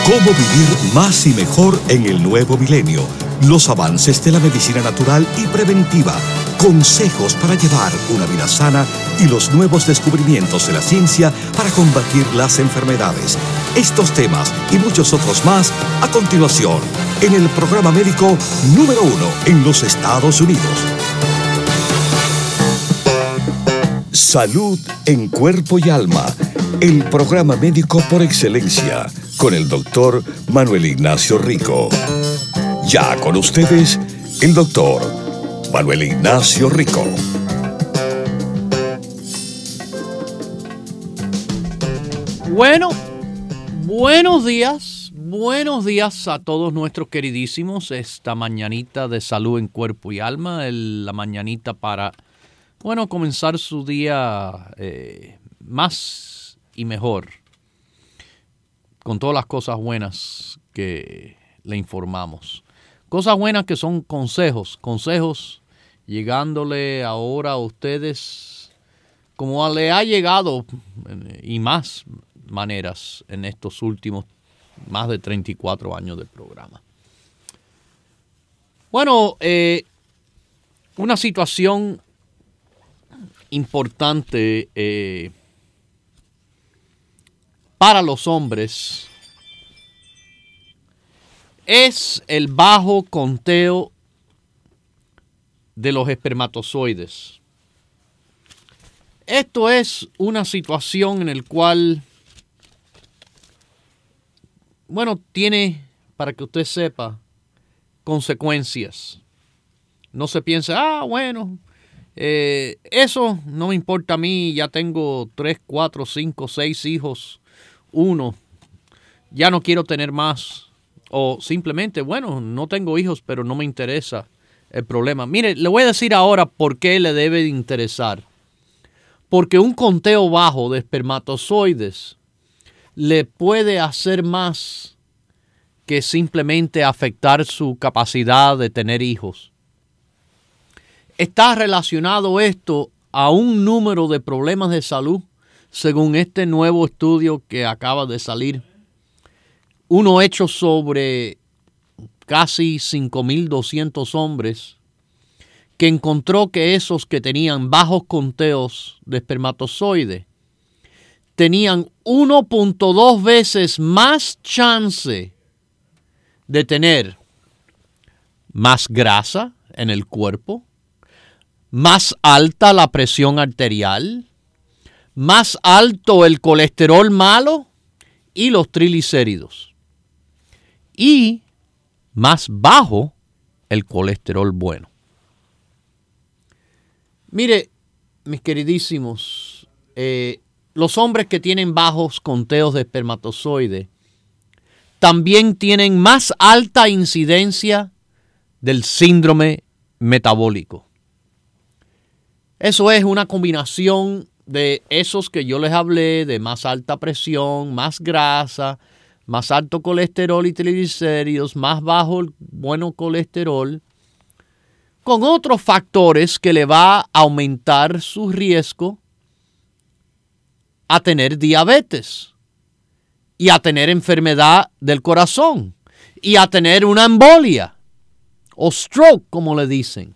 Cómo vivir más y mejor en el nuevo milenio. Los avances de la medicina natural y preventiva. Consejos para llevar una vida sana y los nuevos descubrimientos de la ciencia para combatir las enfermedades. Estos temas y muchos otros más a continuación en el programa médico número 1 en los Estados Unidos. Salud en cuerpo y alma. El programa médico por excelencia con el doctor Manuel Ignacio Rico. Ya con ustedes, el doctor Manuel Ignacio Rico. Bueno, buenos días a todos nuestros queridísimos. Esta mañanita de salud en cuerpo y alma, la mañanita para, comenzar su día más y mejor, con todas las cosas buenas que le informamos. Cosas buenas que son consejos llegándole ahora a ustedes como le ha llegado y más maneras en estos últimos más de 34 años del programa. Bueno, una situación importante para los hombres es el bajo conteo de los espermatozoides. Esto es una situación en la cual, tiene, para que usted sepa, consecuencias. No se piense, eso no me importa a mí, ya tengo 3, 4, 5, 6 hijos, uno, ya no quiero tener más. O simplemente, no tengo hijos, pero no me interesa el problema. Mire, le voy a decir ahora por qué le debe de interesar. Porque un conteo bajo de espermatozoides le puede hacer más que simplemente afectar su capacidad de tener hijos. Está relacionado esto a un número de problemas de salud, según este nuevo estudio que acaba de salir. Uno hecho sobre casi 5,200 hombres, que encontró que esos que tenían bajos conteos de espermatozoide tenían 1.2 veces más chance de tener más grasa en el cuerpo, más alta la presión arterial, más alto el colesterol malo y los triglicéridos, y más bajo el colesterol bueno. Mire, mis queridísimos, los hombres que tienen bajos conteos de espermatozoide también tienen más alta incidencia del síndrome metabólico. Eso es una combinación de esos que yo les hablé, de más alta presión, más grasa, más alto colesterol y triglicéridos, más bajo el bueno colesterol, con otros factores que le va a aumentar su riesgo a tener diabetes y a tener enfermedad del corazón y a tener una embolia o stroke, como le dicen.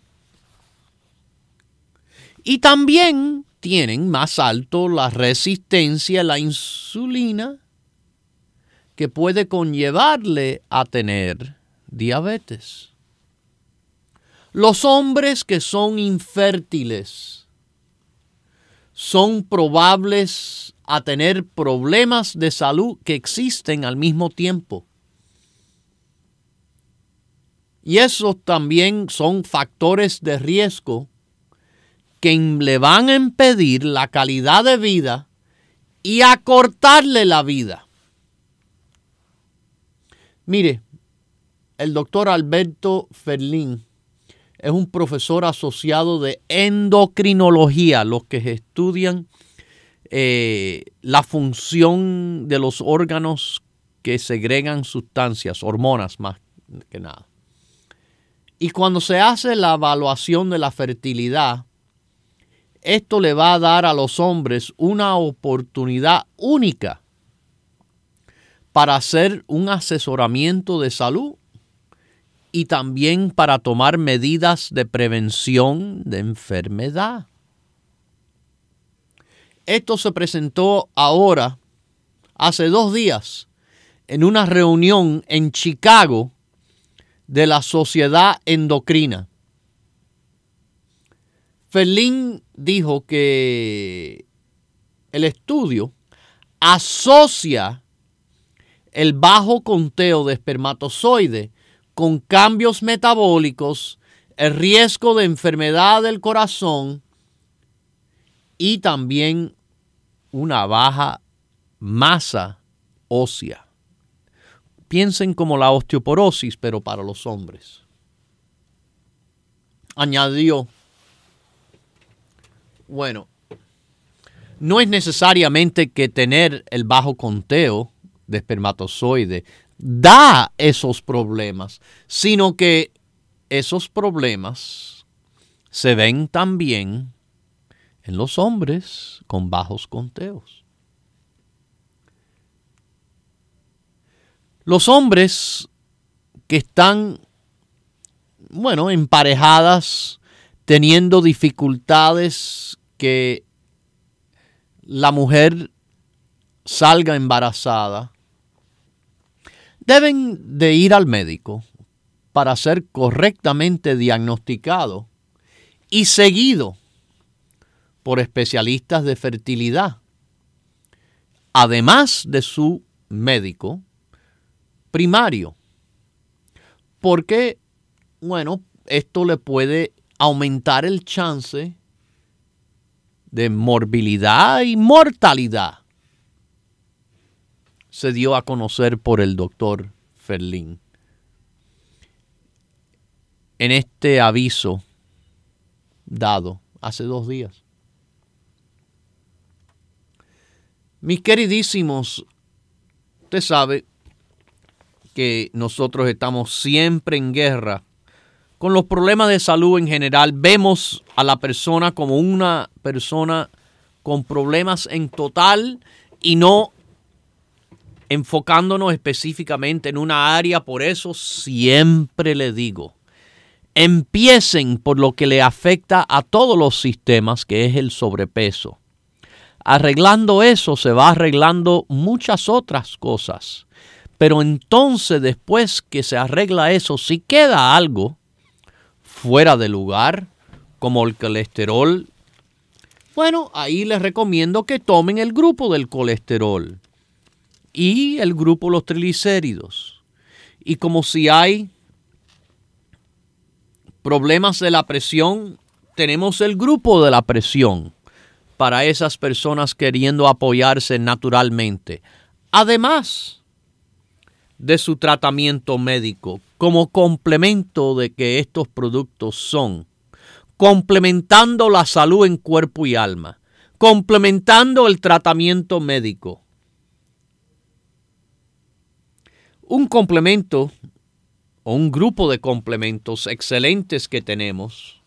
Y también tienen más alto la resistencia a la insulina, que puede conllevarle a tener diabetes. Los hombres que son infértiles son probables a tener problemas de salud que existen al mismo tiempo. Y esos también son factores de riesgo que le van a impedir la calidad de vida y acortarle la vida. Mire, el doctor Alberto Ferlín es un profesor asociado de endocrinología, los que estudian la función de los órganos que segregan sustancias, hormonas más que nada. Y cuando se hace la evaluación de la fertilidad, esto le va a dar a los hombres una oportunidad única para hacer un asesoramiento de salud y también para tomar medidas de prevención de enfermedad. Esto se presentó ahora, hace 2 días, en una reunión en Chicago de la Sociedad Endocrina. Ferlin dijo que el estudio asocia el bajo conteo de espermatozoides con cambios metabólicos, el riesgo de enfermedad del corazón y también una baja masa ósea. Piensen como la osteoporosis, pero para los hombres. Añadió, bueno, no es necesariamente que tener el bajo conteo de espermatozoide da esos problemas, sino que esos problemas se ven también en los hombres con bajos conteos. Los hombres que están, emparejadas, teniendo dificultades que la mujer salga embarazada, deben de ir al médico para ser correctamente diagnosticado y seguido por especialistas de fertilidad, además de su médico primario, porque, esto le puede aumentar el chance de morbilidad y mortalidad. Se dio a conocer por el doctor Ferlin en este aviso dado hace 2 días. Mis queridísimos, usted sabe que nosotros estamos siempre en guerra con los problemas de salud en general. Vemos a la persona como una persona con problemas en total y no enfocándonos específicamente en una área. Por eso siempre le digo, empiecen por lo que le afecta a todos los sistemas, que es el sobrepeso. Arreglando eso se va arreglando muchas otras cosas. Pero entonces, después que se arregla eso, si queda algo fuera de lugar, como el colesterol, ahí les recomiendo que tomen el grupo del colesterol y el grupo de los triglicéridos. Y como si hay problemas de la presión, tenemos el grupo de la presión para esas personas queriendo apoyarse naturalmente. Además de su tratamiento médico, como complemento de que estos productos son, complementando la salud en cuerpo y alma, complementando el tratamiento médico. Un complemento o un grupo de complementos excelentes que tenemos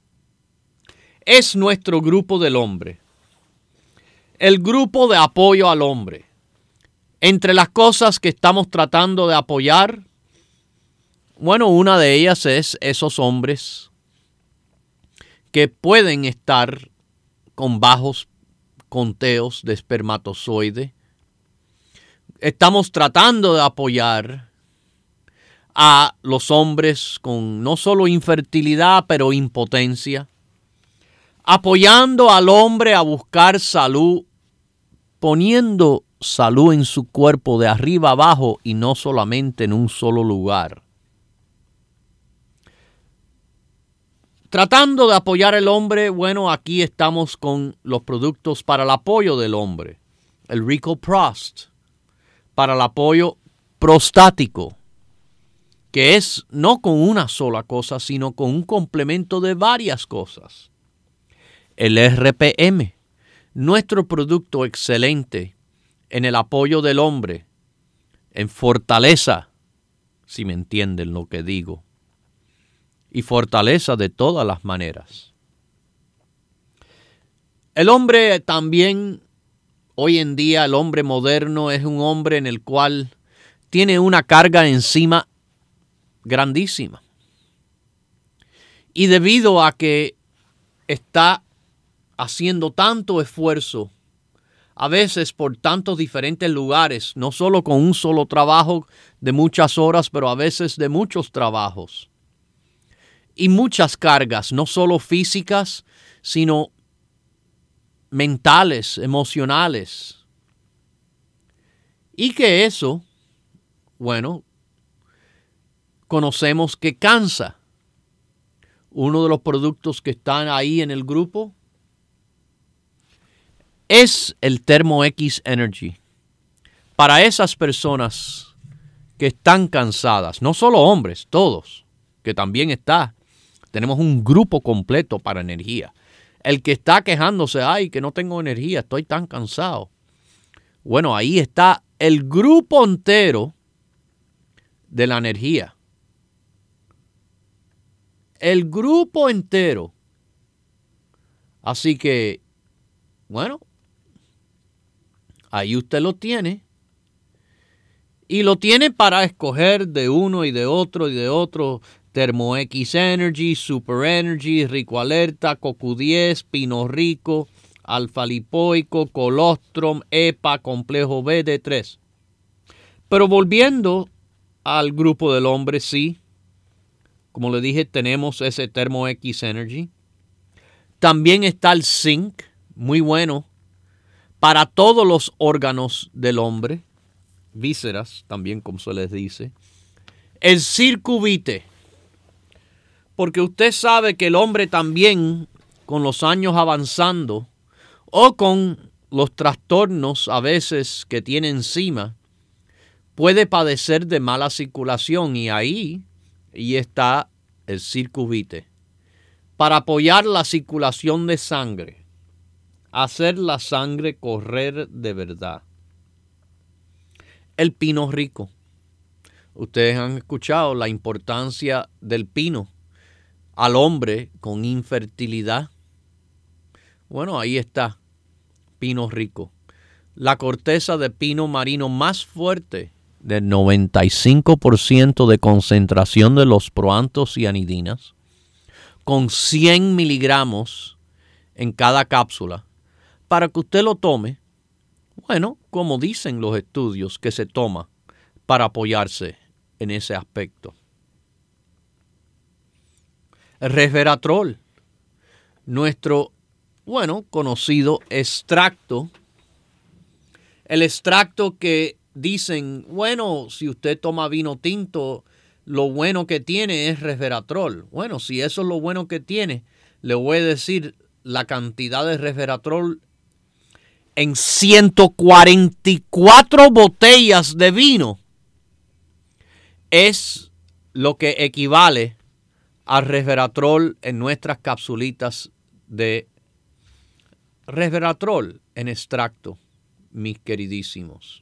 es nuestro grupo del hombre, el grupo de apoyo al hombre. Entre las cosas que estamos tratando de apoyar, una de ellas es esos hombres que pueden estar con bajos conteos de espermatozoide. Estamos tratando de apoyar a los hombres con no solo infertilidad, pero impotencia. Apoyando al hombre a buscar salud, poniendo salud en su cuerpo de arriba abajo y no solamente en un solo lugar. Tratando de apoyar al hombre, aquí estamos con los productos para el apoyo del hombre. El Rico Prost, para el apoyo prostático, que es no con una sola cosa, sino con un complemento de varias cosas. El RPM, nuestro producto excelente en el apoyo del hombre, en fortaleza, si me entienden lo que digo, y fortaleza de todas las maneras. El hombre también, hoy en día, el hombre moderno es un hombre en el cual tiene una carga encima grandísima. Y debido a que está haciendo tanto esfuerzo, a veces por tantos diferentes lugares, no solo con un solo trabajo de muchas horas, pero a veces de muchos trabajos. Y muchas cargas, no solo físicas, sino mentales, emocionales. Y que eso, bueno, conocemos que cansa. Uno de los productos que están ahí en el grupo es el ThermoX Energy. Para esas personas que están cansadas, no solo hombres, todos, que también está. Tenemos un grupo completo para energía. El que está quejándose, ay, que no tengo energía, estoy tan cansado. Bueno, ahí está el grupo entero de la energía. El grupo entero. Así que, bueno, ahí usted lo tiene. Y lo tiene para escoger de uno y de otro y de otro. ThermoX Energy, Super Energy, Rico Alerta, CoQ10, Pino Rico, Alfa Lipoico, Colostrum, EPA, Complejo B, D3. Pero volviendo al grupo del hombre, sí. Como le dije, tenemos ese ThermoX Energy. También está el Zinc, muy bueno, para todos los órganos del hombre. Vísceras, también como se les dice. El Circuvite, porque usted sabe que el hombre también, con los años avanzando, o con los trastornos a veces que tiene encima, puede padecer de mala circulación y ahí está el Circuvite, para apoyar la circulación de sangre, hacer la sangre correr de verdad. El pino rico. Ustedes han escuchado la importancia del pino al hombre con infertilidad. Bueno, ahí está, pino rico. La corteza de pino marino más fuerte, del 95% de concentración de los proantocianidinas, con 100 miligramos en cada cápsula, para que usted lo tome. Bueno, como dicen los estudios que se toma para apoyarse en ese aspecto. El resveratrol, nuestro, conocido extracto. El extracto que dicen, si usted toma vino tinto, lo bueno que tiene es resveratrol. Bueno, si eso es lo bueno que tiene, le voy a decir la cantidad de resveratrol en 144 botellas de vino es lo que equivale al resveratrol en nuestras capsulitas de resveratrol en extracto, mis queridísimos.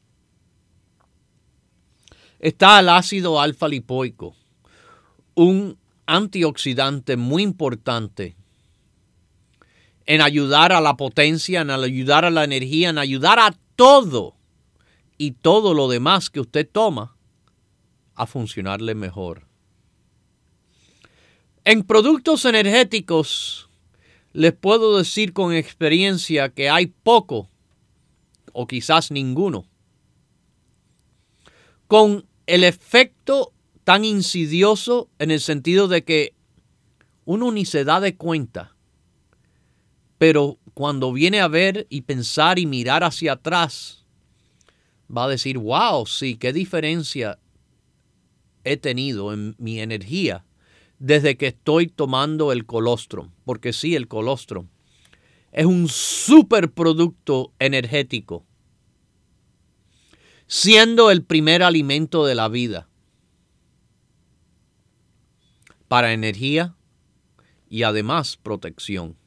Está el ácido alfa lipoico, un antioxidante muy importante en ayudar a la potencia, en ayudar a la energía, en ayudar a todo y todo lo demás que usted toma a funcionarle mejor. En productos energéticos les puedo decir con experiencia que hay poco o quizás ninguno con el efecto tan insidioso en el sentido de que uno ni se da de cuenta. Pero cuando viene a ver y pensar y mirar hacia atrás, va a decir, wow, sí, qué diferencia he tenido en mi energía desde que estoy tomando el colostrum. Porque sí, el colostrum es un superproducto energético, siendo el primer alimento de la vida para energía y además protección.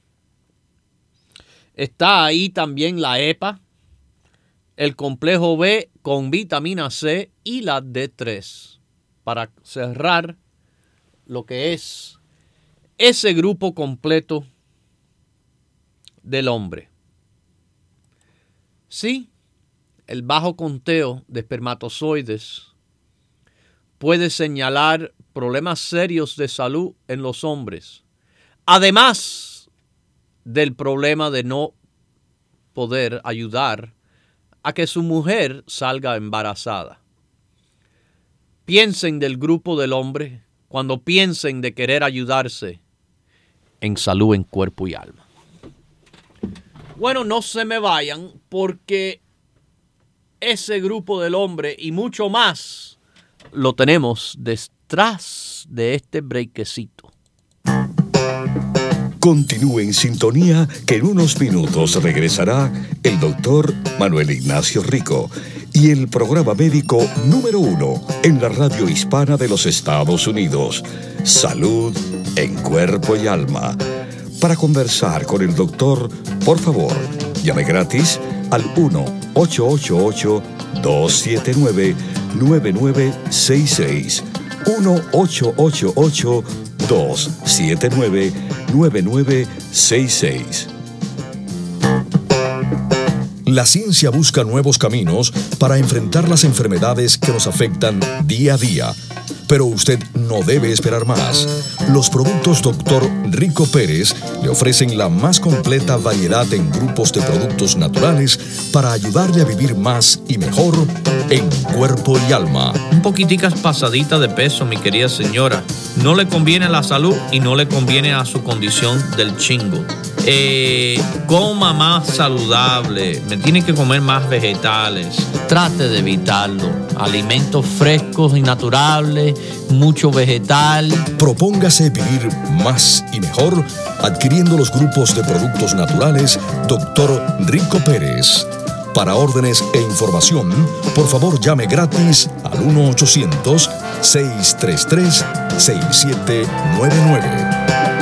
Está ahí también la EPA, el complejo B con vitamina C y la D3 para cerrar lo que es ese grupo completo del hombre. Sí, el bajo conteo de espermatozoides puede señalar problemas serios de salud en los hombres, además del problema de no poder ayudar a que su mujer salga embarazada. Piensen del grupo del hombre cuando piensen de querer ayudarse en salud en cuerpo y alma. Bueno, no se me vayan porque ese grupo del hombre y mucho más lo tenemos detrás de este breakcito. Continúe en sintonía que en unos minutos regresará el doctor Manuel Ignacio Rico y el programa médico número 1 en la radio hispana de los Estados Unidos, Salud en Cuerpo y Alma. Para conversar con el doctor, por favor, llame gratis al 1-888-279-9966. 1-888-279-9966. La ciencia busca nuevos caminos para enfrentar las enfermedades que nos afectan día a día. Pero usted no debe esperar más. Los productos Dr. Rico Pérez le ofrecen la más completa variedad en grupos de productos naturales para ayudarle a vivir más y mejor en cuerpo y alma. Un poquiticas pasadita de peso, mi querida señora. No le conviene a la salud y no le conviene a su condición del chingo. Coma más saludable, me tiene que comer más vegetales. Trate de evitarlo. Alimentos frescos y naturales, mucho vegetal. Propóngase vivir más y mejor adquiriendo los grupos de productos naturales Dr. Rico Pérez. Para órdenes e información, por favor llame gratis al 1-800-633-6799.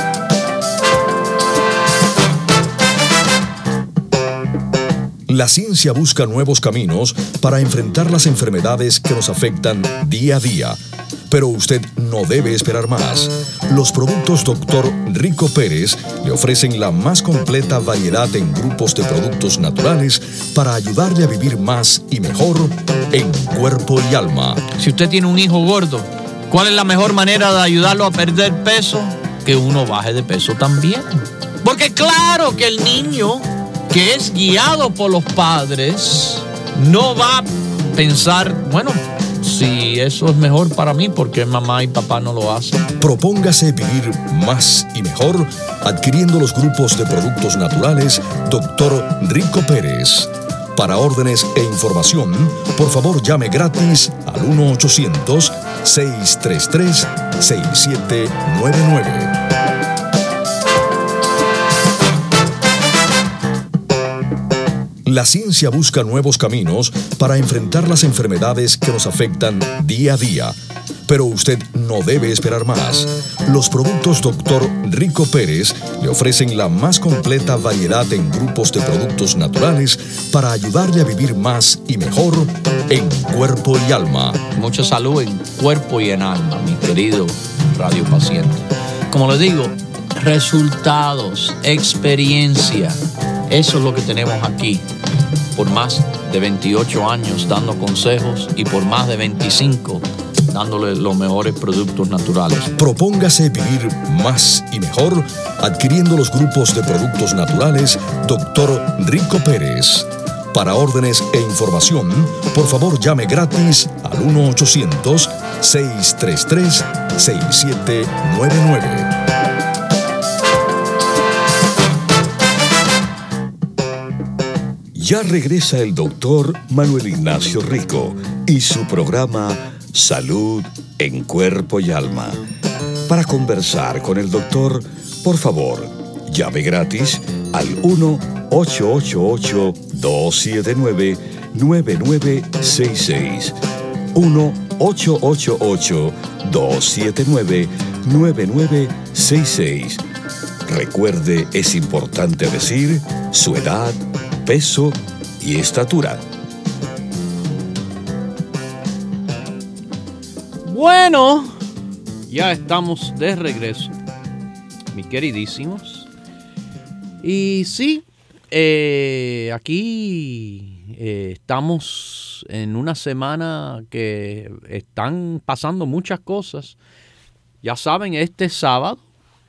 La ciencia busca nuevos caminos para enfrentar las enfermedades que nos afectan día a día. Pero usted no debe esperar más. Los productos Dr. Rico Pérez le ofrecen la más completa variedad en grupos de productos naturales para ayudarle a vivir más y mejor en cuerpo y alma. Si usted tiene un hijo gordo, ¿cuál es la mejor manera de ayudarlo a perder peso? Que uno baje de peso también. Porque claro que el niño que es guiado por los padres no va a pensar, bueno, si eso es mejor para mí, ¿por qué mamá y papá no lo hacen? Propóngase vivir más y mejor adquiriendo los grupos de productos naturales Dr. Rico Pérez. Para órdenes e información, por favor llame gratis al 1-800-633-6799. La ciencia busca nuevos caminos para enfrentar las enfermedades que nos afectan día a día. Pero usted no debe esperar más. Los productos Dr. Rico Pérez le ofrecen la más completa variedad en grupos de productos naturales para ayudarle a vivir más y mejor en cuerpo y alma. Mucha salud en cuerpo y en alma, mi querido radio paciente. Como les digo, resultados, experiencia, eso es lo que tenemos aquí. Por más de 28 años dando consejos y por más de 25 dándole los mejores productos naturales. Propóngase vivir más y mejor adquiriendo los grupos de productos naturales Dr. Rico Pérez. Para órdenes e información, por favor llame gratis al 1-800-633-6799. Ya regresa el doctor Manuel Ignacio Rico y su programa Salud en Cuerpo y Alma. Para conversar con el doctor, por favor, llame gratis al 1-888-279-9966. 1-888-279-9966. Recuerde, es importante decir su edad, peso y estatura. Bueno, ya estamos de regreso, mis queridísimos. Y sí, aquí estamos en una semana que están pasando muchas cosas. Ya saben, este sábado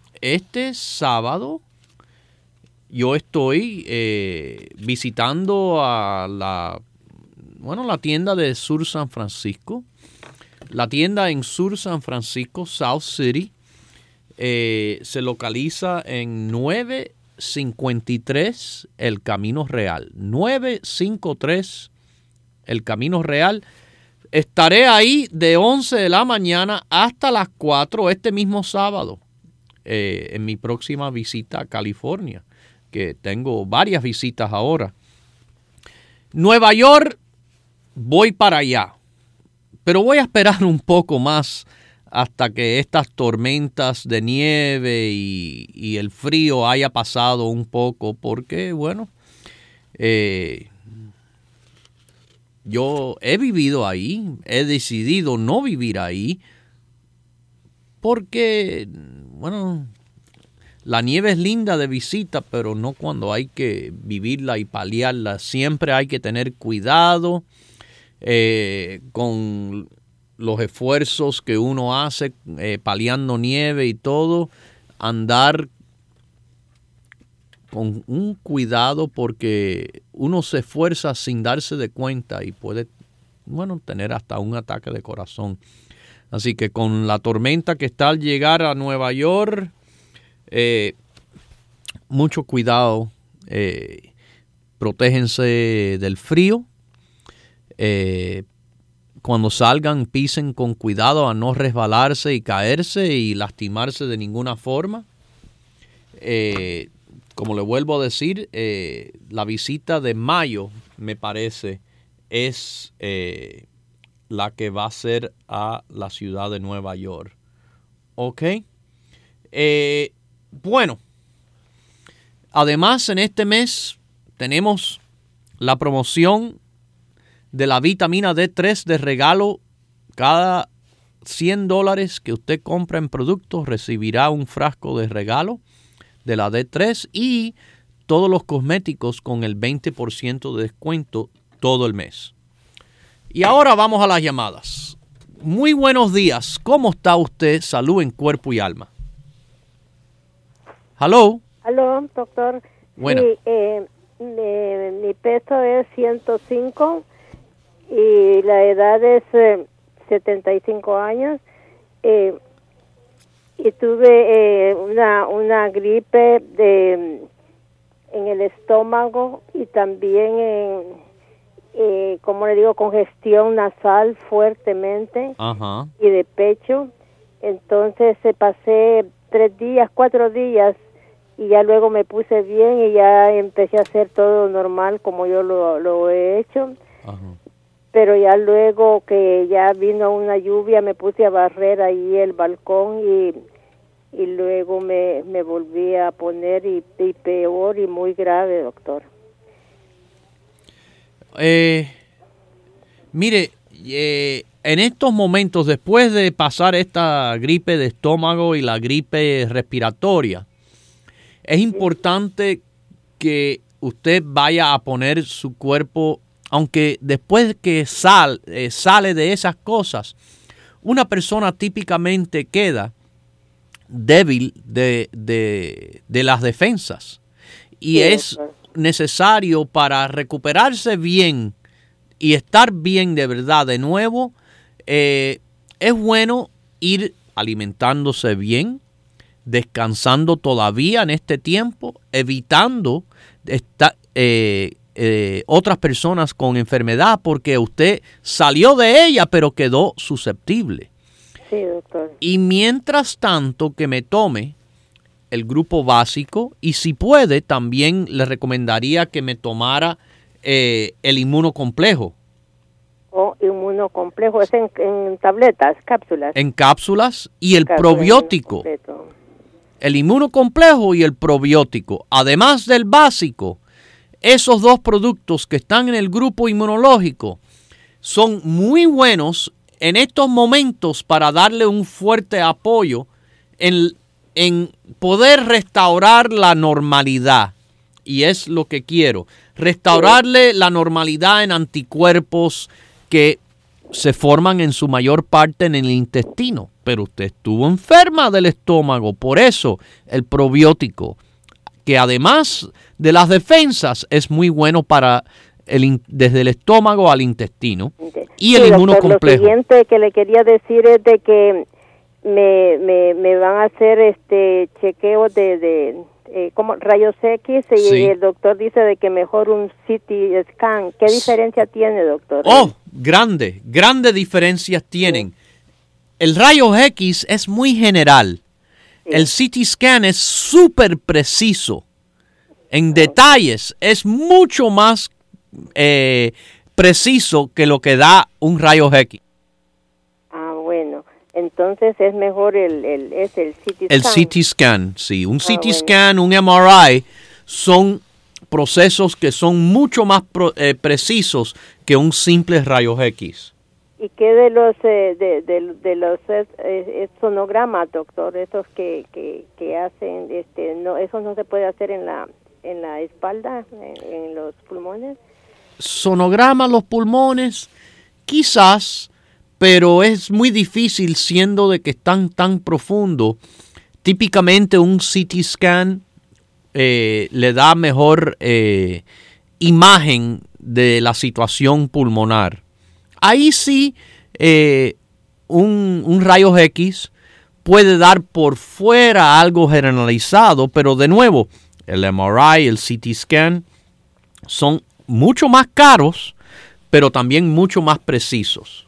yo estoy visitando a la tienda de Sur San Francisco. La tienda en Sur San Francisco, South City, se localiza en 953 El Camino Real. 953 El Camino Real. Estaré ahí de 11 de la mañana hasta las 4 este mismo sábado, en mi próxima visita a California, que tengo varias visitas ahora. Nueva York, voy para allá, pero voy a esperar un poco más hasta que estas tormentas de nieve y el frío haya pasado un poco, porque, bueno, yo he vivido ahí, he decidido no vivir ahí, porque, bueno, la nieve es linda de visita, pero no cuando hay que vivirla y paliarla. Siempre hay que tener cuidado con los esfuerzos que uno hace paliando nieve y todo, andar con un cuidado porque uno se esfuerza sin darse de cuenta y puede, bueno, tener hasta un ataque de corazón. Así que con la tormenta que está al llegar a Nueva York, mucho cuidado, protéjense del frío. Cuando salgan, pisen con cuidado a no resbalarse y caerse y lastimarse de ninguna forma. Como le vuelvo a decir, la visita de mayo, me parece, es la que va a ser a la ciudad de Nueva York. ¿Ok? Bueno, además en este mes tenemos la promoción de la vitamina D3 de regalo. Cada $100 que usted compra en productos recibirá un frasco de regalo de la D3 y todos los cosméticos con el 20% de descuento todo el mes. Y ahora vamos a las llamadas. Muy buenos días. ¿Cómo está usted? Salud en cuerpo y alma. ¿Aló? Aló, doctor. Bueno. Sí, mi peso es 105 y la edad es 75 años. Y tuve una gripe en el estómago y también como le digo, congestión nasal fuertemente. Ajá. Y de pecho. Entonces pasé 4 días y ya luego me puse bien y ya empecé a hacer todo normal como yo lo he hecho. Ajá. Pero ya luego que ya vino una lluvia me puse a barrer ahí el balcón y luego me volví a poner y peor y muy grave, doctor. Mire, en estos momentos, después de pasar esta gripe de estómago y la gripe respiratoria, es importante que usted vaya a poner su cuerpo, aunque después que sale de esas cosas, una persona típicamente queda débil de las defensas. Y sí, es doctor. necesario para recuperarse bien y estar bien de verdad de nuevo, es bueno ir alimentándose bien, descansando todavía en este tiempo, evitando otras personas con enfermedad porque usted salió de ella pero quedó susceptible. Sí, doctor. Y mientras tanto que me tome el grupo básico y si puede también le recomendaría que me tomara el inmunocomplejo. Inmunocomplejo, es en tabletas, cápsulas. En cápsulas y el Cápsulas probiótico. completo. El inmunocomplejo y el probiótico. Además del básico, esos dos productos que están en el grupo inmunológico son muy buenos en estos momentos para darle un fuerte apoyo en poder restaurar la normalidad y es lo que quiero. Restaurarle la normalidad en anticuerpos que se forman en su mayor parte en el intestino. Pero usted estuvo enferma del estómago, por eso el probiótico, que además de las defensas es muy bueno para desde el estómago al intestino y el inmunocomplejo. Lo siguiente que le quería decir es de que me van a hacer chequeo de como rayos X y el doctor dice de que mejor un CT scan. ¿Qué diferencia tiene, doctor? Oh, grandes diferencias tienen. El rayo X es muy general. El CT scan es súper preciso. En detalles, es mucho más preciso que lo que da un rayo X. Ah, bueno. Entonces es mejor el CT scan. El CT scan, sí. Un CT scan, un MRI, son procesos que son mucho más precisos que un simple rayo X. ¿Y qué de los sonogramas, doctor? Esos que hacen, no, eso no se puede hacer en la espalda, en los pulmones. Sonograma los pulmones, quizás, pero es muy difícil siendo de que están tan profundo. Típicamente un CT scan le da mejor imagen de la situación pulmonar. Ahí sí, un rayos X puede dar por fuera algo generalizado, pero de nuevo, el MRI, el CT scan son mucho más caros, pero también mucho más precisos.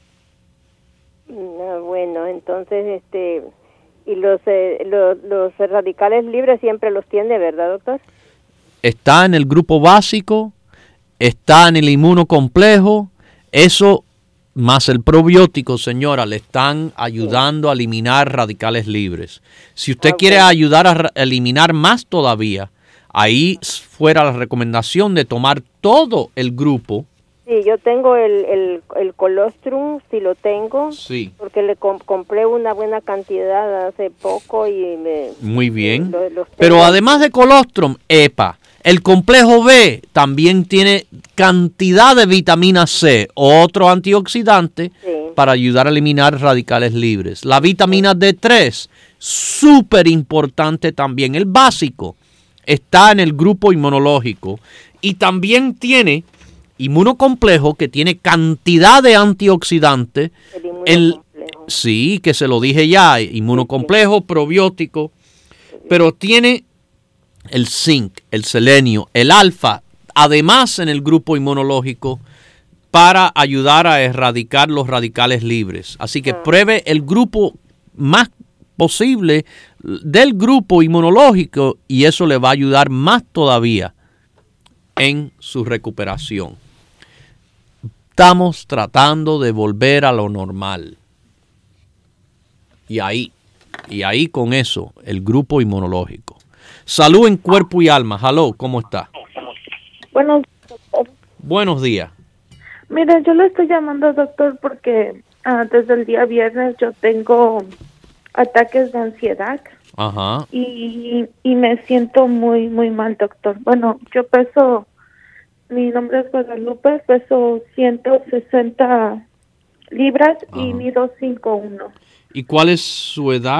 Bueno, entonces, y los radicales libres siempre los tiene, ¿verdad, doctor? Está en el grupo básico, está en el inmunocomplejo. Eso más el probiótico, señora, le están ayudando a eliminar radicales libres. Si usted quiere ayudar a eliminar más todavía, ahí fuera la recomendación de tomar todo el grupo. Sí, yo tengo el colostrum, si lo tengo, sí, porque le compré una buena cantidad hace poco y muy bien. Pero además de colostrum, EPA. El complejo B también tiene cantidad de vitamina C, otro antioxidante, para ayudar a eliminar radicales libres. La vitamina D3, súper importante también. El básico está en el grupo inmunológico y también tiene inmunocomplejo que tiene cantidad de antioxidantes. Sí, que se lo dije ya, inmunocomplejo, probiótico, pero tiene el zinc, el selenio, el alfa, además en el grupo inmunológico para ayudar a erradicar los radicales libres. Así que pruebe el grupo más posible del grupo inmunológico y eso le va a ayudar más todavía en su recuperación. Estamos tratando de volver a lo normal. Y ahí con eso, el grupo inmunológico. Salud en cuerpo y alma. Hello, ¿cómo está? Buenos días. Mire, yo le estoy llamando, doctor, porque desde el día viernes yo tengo ataques de ansiedad. Ajá. Y me siento muy, muy mal, doctor. Bueno, yo mi nombre es Guadalupe, peso 160 libras. Ajá. Y mido 5'1". ¿Y cuál es su edad?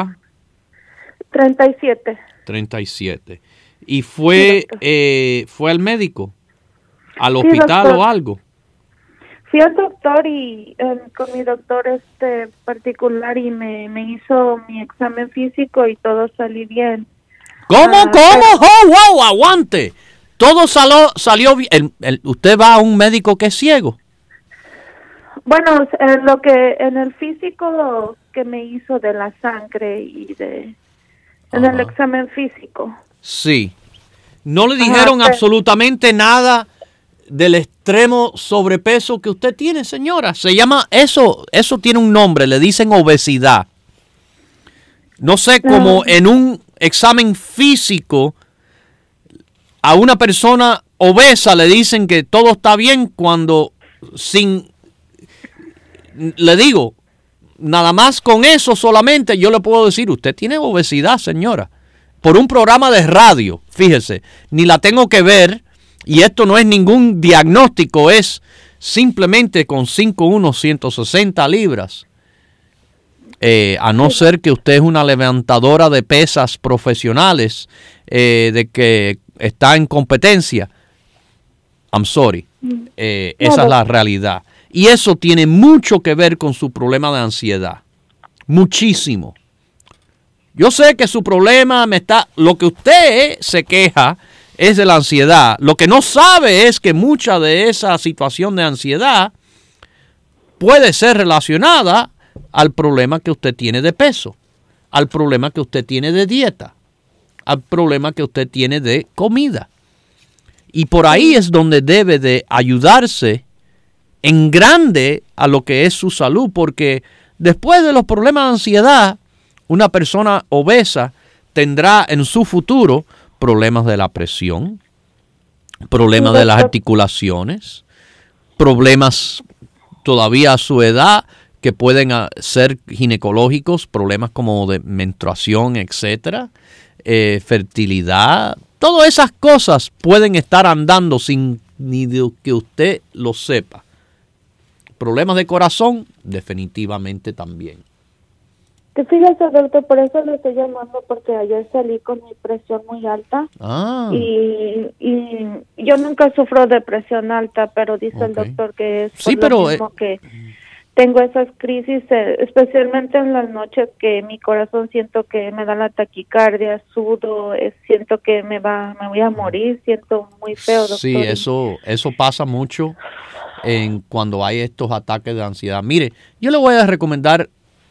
37. 37. ¿Y fue al médico? ¿Al hospital doctor. O algo? Fui al doctor y con mi doctor particular y me hizo mi examen físico y todo salió bien. ¿Cómo? ¡Wow! ¡Aguante! Todo salió bien. ¿Usted va a un médico que es ciego? Bueno, en el físico que me hizo de la sangre y en el examen físico. Sí. ¿No le dijeron absolutamente nada del extremo sobrepeso que usted tiene, señora? Se llama eso tiene un nombre, le dicen obesidad. No sé, como en un examen físico a una persona obesa le dicen que todo está bien cuando le digo, nada más con eso solamente yo le puedo decir, usted tiene obesidad, señora. por un programa de radio, fíjese, ni la tengo que ver, y esto no es ningún diagnóstico, es simplemente con 5'1", 160 libras. A no ser que usted es una levantadora de pesas profesionales, de que está en competencia. I'm sorry. Esa es la realidad. Y eso tiene mucho que ver con su problema de ansiedad. Muchísimo. Yo sé que su problema lo que usted se queja es de la ansiedad. Lo que no sabe es que mucha de esa situación de ansiedad puede ser relacionada al problema que usted tiene de peso, al problema que usted tiene de dieta, al problema que usted tiene de comida. Y por ahí es donde debe de ayudarse en grande a lo que es su salud, porque después de los problemas de ansiedad, una persona obesa tendrá en su futuro problemas de la presión, problemas de las articulaciones, problemas todavía a su edad que pueden ser ginecológicos, problemas como de menstruación, etcétera, fertilidad. Todas esas cosas pueden estar andando sin ni que usted lo sepa. Problemas de corazón, definitivamente también. Que fíjese, doctor, por eso le estoy llamando, porque ayer salí con mi presión muy alta. Y yo nunca sufro de presión alta, pero dice el doctor que es por lo mismo que tengo esas crisis, especialmente en las noches que mi corazón siento que me da la taquicardia, sudo, siento que me voy a morir, siento muy feo, doctor. Sí, eso pasa mucho cuando hay estos ataques de ansiedad. Mire, yo le voy a recomendar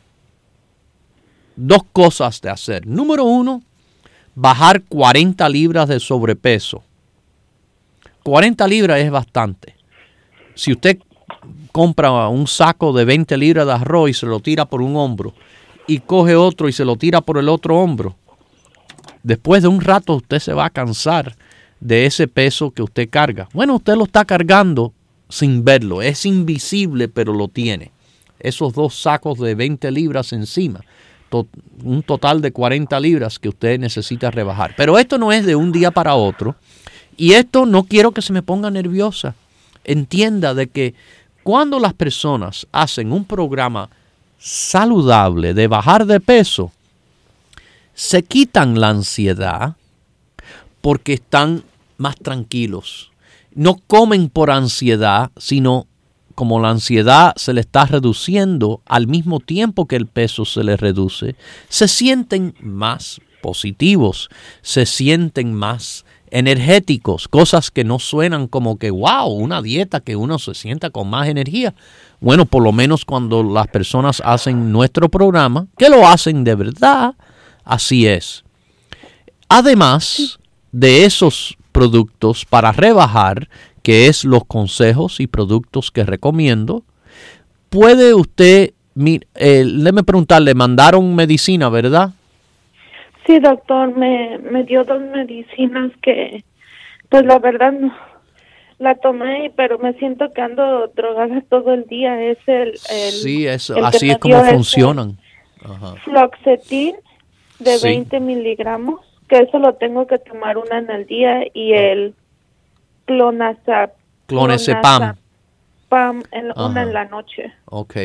2 cosas de hacer. Número 1, bajar 40 libras de sobrepeso. 40 libras es bastante. Si usted compra un saco de 20 libras de arroz y se lo tira por un hombro y coge otro y se lo tira por el otro hombro, después de un rato usted se va a cansar de ese peso que usted carga. Bueno, usted lo está cargando sin verlo. Es invisible, pero lo tiene. Esos 2 sacos de 20 libras encima. Un total de 40 libras que usted necesita rebajar. Pero esto no es de un día para otro. Y esto no quiero que se me ponga nerviosa. Entienda de que cuando las personas hacen un programa saludable de bajar de peso, se quitan la ansiedad porque están más tranquilos. No comen por ansiedad, sino como la ansiedad se le está reduciendo al mismo tiempo que el peso se le reduce, se sienten más positivos, se sienten más energéticos, cosas que no suenan como que wow, una dieta que uno se sienta con más energía. Bueno, por lo menos cuando las personas hacen nuestro programa, que lo hacen de verdad, así es. Además de esos productos para rebajar, que es los consejos y productos que recomiendo, puede usted, déjeme preguntarle, mandaron medicina, ¿verdad? Sí, doctor, me dio 2 medicinas que, pues la verdad, no, la tomé, pero me siento que ando drogada todo el día. Es sí, eso, así es como funcionan. Fluoxetin de 20 miligramos, que eso lo tengo que tomar una en el día, y el clonazepam una en la noche. Ok.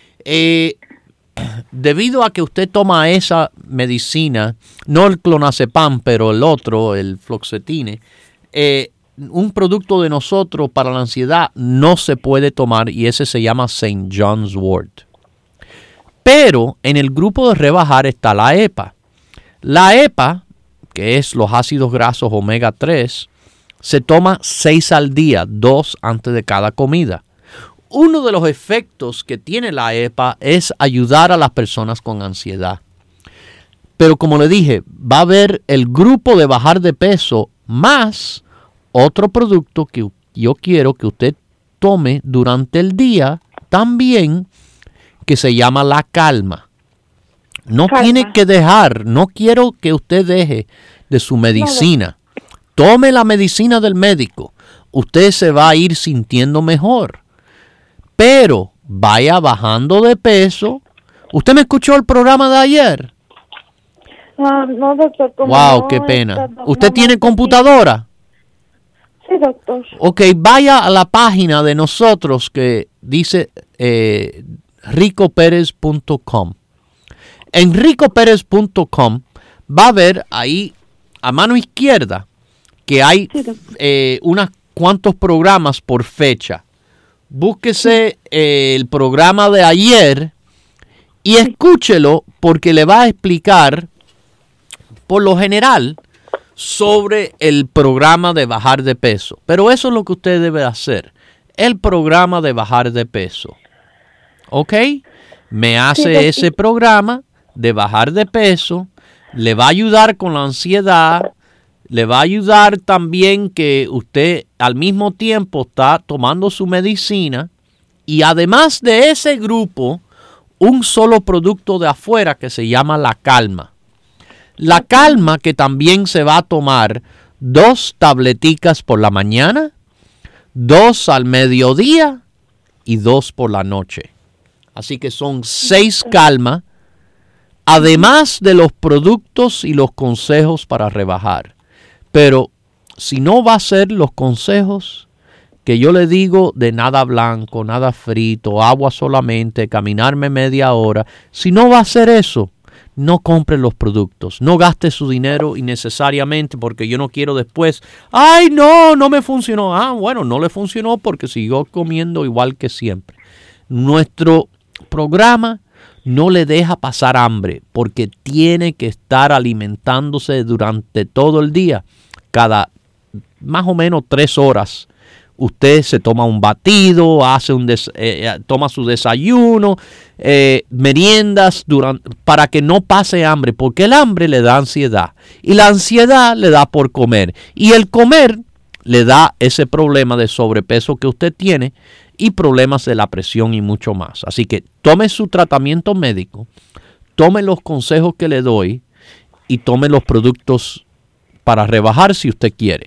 Debido a que usted toma esa medicina, no el clonazepam, pero el otro, el fluoxetine, un producto de nosotros para la ansiedad no se puede tomar, y ese se llama St. John's Wort. Pero en el grupo de rebajar está la EPA. La EPA, que es los ácidos grasos omega 3, se toma 6 al día, 2 antes de cada comida. Uno de los efectos que tiene la EPA es ayudar a las personas con ansiedad. Pero como le dije, va a haber el grupo de bajar de peso más otro producto que yo quiero que usted tome durante el día también, que se llama la calma. No tiene que dejar, no quiero que usted deje de su medicina. Tome la medicina del médico. Usted se va a ir sintiendo mejor. Pero vaya bajando de peso. ¿Usted me escuchó el programa de ayer? No, doctor. Wow, no qué pena. estado, ¿Usted no tiene más computadora? Sí, doctor. Ok, vaya a la página de nosotros que dice ricoperez.com. En ricoperez.com va a ver ahí a mano izquierda que hay unos cuantos programas por fecha. Búsquese el programa de ayer y escúchelo porque le va a explicar por lo general sobre el programa de bajar de peso. Pero eso es lo que usted debe hacer, el programa de bajar de peso. ¿Ok? Me hace ese programa de bajar de peso, le va a ayudar con la ansiedad, le va a ayudar también que usted al mismo tiempo está tomando su medicina y además de ese grupo, un solo producto de afuera que se llama la calma. La calma que también se va a tomar 2 tableticas por la mañana, 2 al mediodía y 2 por la noche. Así que son 6 calma, además de los productos y los consejos para rebajar. Pero si no va a ser los consejos que yo le digo de nada blanco, nada frito, agua solamente, caminarme media hora, si no va a ser eso, no compre los productos, no gaste su dinero innecesariamente porque yo no quiero después, ay no me funcionó. Bueno, no le funcionó porque siguió comiendo igual que siempre. Nuestro programa no le deja pasar hambre porque tiene que estar alimentándose durante todo el día. Cada más o menos 3 horas usted se toma un batido, toma su desayuno, meriendas para que no pase hambre, porque el hambre le da ansiedad y la ansiedad le da por comer y el comer le da ese problema de sobrepeso que usted tiene y problemas de la presión y mucho más. Así que tome su tratamiento médico, tome los consejos que le doy y tome los productos para rebajar si usted quiere.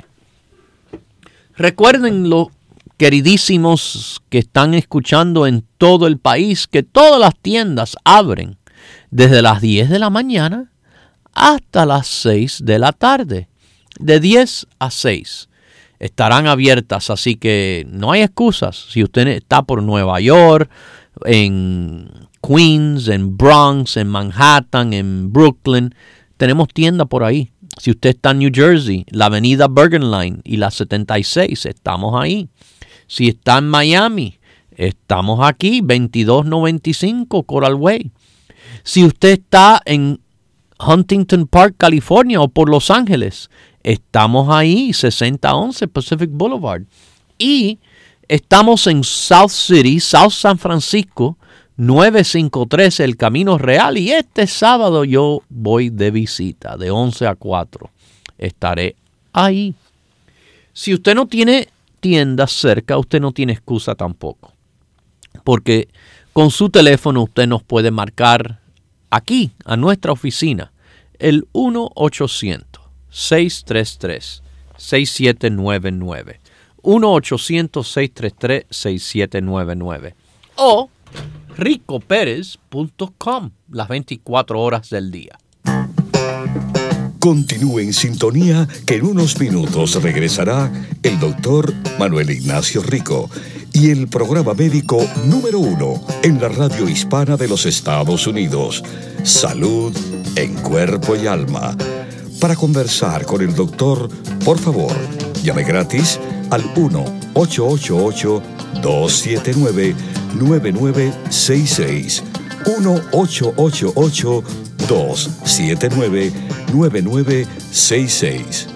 Recuerden, los queridísimos que están escuchando en todo el país, que todas las tiendas abren desde las 10 de la mañana hasta las 6 de la tarde. De 10 a 6 estarán abiertas, así que no hay excusas. Si usted está por Nueva York, en Queens, en Bronx, en Manhattan, en Brooklyn, tenemos tienda por ahí. Si usted está en New Jersey, la avenida Bergen Line y la 76, estamos ahí. Si está en Miami, estamos aquí, 2295 Coral Way. Si usted está en Huntington Park, California o por Los Ángeles, estamos ahí, 6011 Pacific Boulevard. Y estamos en South City, South San Francisco, 953 El Camino Real, y este sábado yo voy de visita de 11 a 4. Estaré ahí. Si usted no tiene tiendas cerca, usted no tiene excusa tampoco, porque con su teléfono usted nos puede marcar aquí a nuestra oficina el 1-800-633-6799, 1-800-633-6799 o ricoperez.com las 24 horas del día. Continúe en sintonía que en unos minutos regresará el doctor Manuel Ignacio Rico y el programa médico número 1 en la radio hispana de los Estados Unidos, Salud en Cuerpo y Alma. Para conversar con el doctor, por favor, llame gratis al 1-888-279-9966, 1-888-279-9966.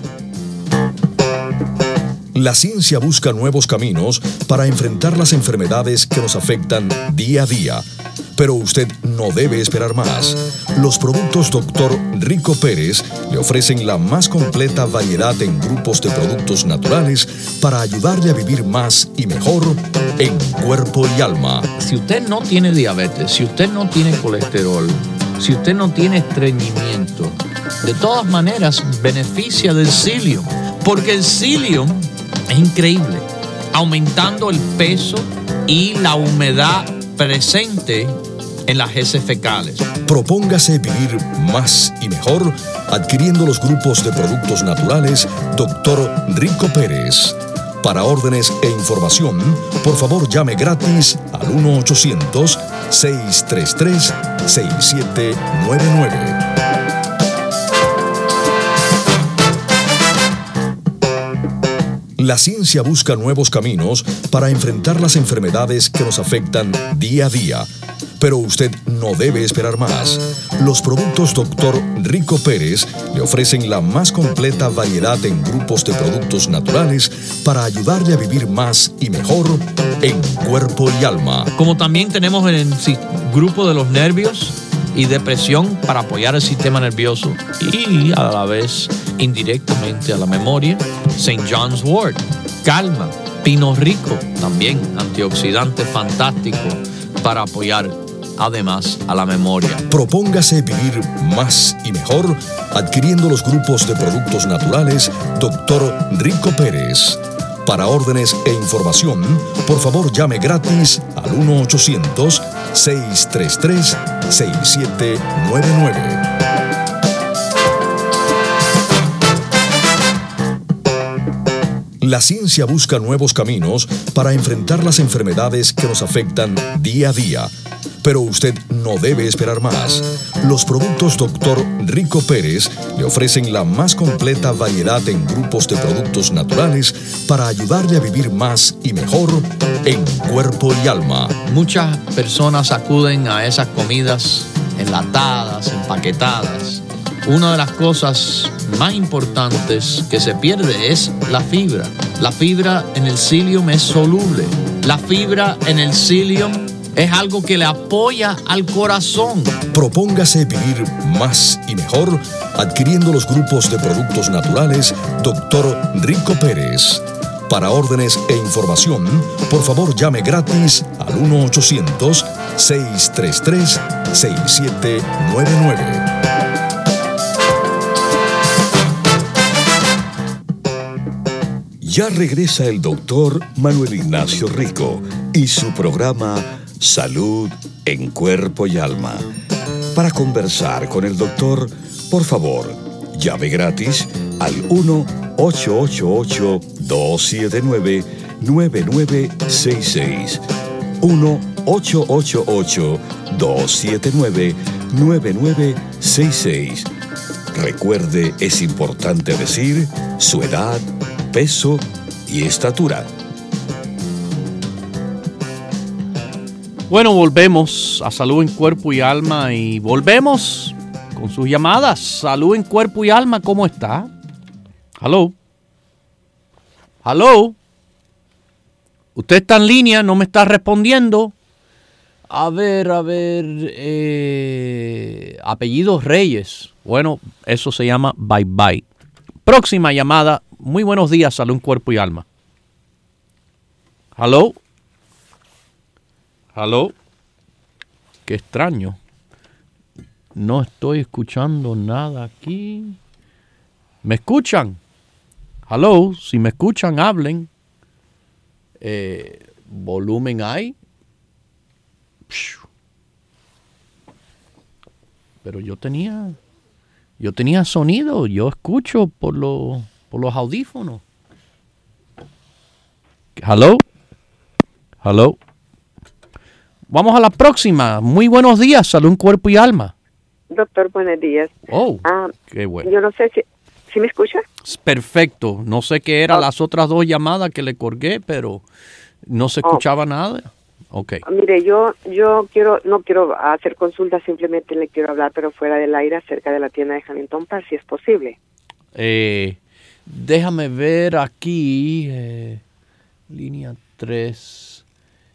La ciencia busca nuevos caminos para enfrentar las enfermedades que nos afectan día a día. Pero usted no debe esperar más. Los productos Dr. Rico Pérez le ofrecen la más completa variedad en grupos de productos naturales para ayudarle a vivir más y mejor en cuerpo y alma. Si usted no tiene diabetes, si usted no tiene colesterol, si usted no tiene estreñimiento, de todas maneras beneficia del psyllium, porque el psyllium es increíble, aumentando el peso y la humedad presente en las heces fecales. Propóngase vivir más y mejor adquiriendo los grupos de productos naturales Dr. Rico Pérez. Para órdenes e información, por favor llame gratis al 1-800-633-6799. La ciencia busca nuevos caminos para enfrentar las enfermedades que nos afectan día a día. Pero usted no debe esperar más. Los productos Dr. Rico Pérez le ofrecen la más completa variedad en grupos de productos naturales para ayudarle a vivir más y mejor en cuerpo y alma. Como también tenemos el grupo de los nervios y depresión para apoyar el sistema nervioso y a la vez indirectamente a la memoria. St. John's Wort, calma, pino rico, también antioxidante fantástico para apoyar además a la memoria. Propóngase vivir más y mejor adquiriendo los grupos de productos naturales Dr. Rico Pérez. Para órdenes e información, por favor llame gratis al 1-800-633-6799. La ciencia busca nuevos caminos para enfrentar las enfermedades que nos afectan día a día. Pero usted no debe esperar más. Los productos Dr. Rico Pérez le ofrecen la más completa variedad en grupos de productos naturales para ayudarle a vivir más y mejor en cuerpo y alma. Muchas personas acuden a esas comidas enlatadas, empaquetadas. Una de las cosas más importantes que se pierde es la fibra. La fibra en el psyllium es soluble. La fibra en el psyllium es algo que le apoya al corazón. Propóngase vivir más y mejor adquiriendo los grupos de productos naturales Dr. Rico Pérez. Para órdenes e información, por favor llame gratis al 1-800-633-6799. Ya regresa el doctor Manuel Ignacio Rico y su programa Salud en Cuerpo y Alma. Para conversar con el doctor, por favor, llame gratis al 1-888-279-9966. 1-888-279-9966. Recuerde, es importante decir su edad, peso y estatura. Bueno, volvemos a Salud en Cuerpo y Alma y volvemos con sus llamadas. Salud en Cuerpo y Alma, ¿cómo está? Hello. Hello. Usted está en línea, no me está respondiendo. A ver, apellidos Reyes. Bueno, eso se llama bye bye. Próxima llamada. Muy buenos días, Salud en Cuerpo y Alma. Hello. Hello. Qué extraño. No estoy escuchando nada aquí. ¿Me escuchan? Hello. Si me escuchan, hablen. Volumen hay. Pero yo tenía sonido. Yo escucho por los audífonos. Hello. Hello. Vamos a la próxima. Muy buenos días, Salud en Cuerpo y Alma. Doctor, buenos días. Oh, qué bueno. Yo no sé si me escucha. Perfecto. No sé qué eran las otras dos llamadas que le colgué, pero no se escuchaba nada. Okay. Mire, yo no quiero hacer consultas, simplemente le quiero hablar, pero fuera del aire, acerca de la tienda de Huntington Park, si es posible. Déjame ver aquí. Línea 3.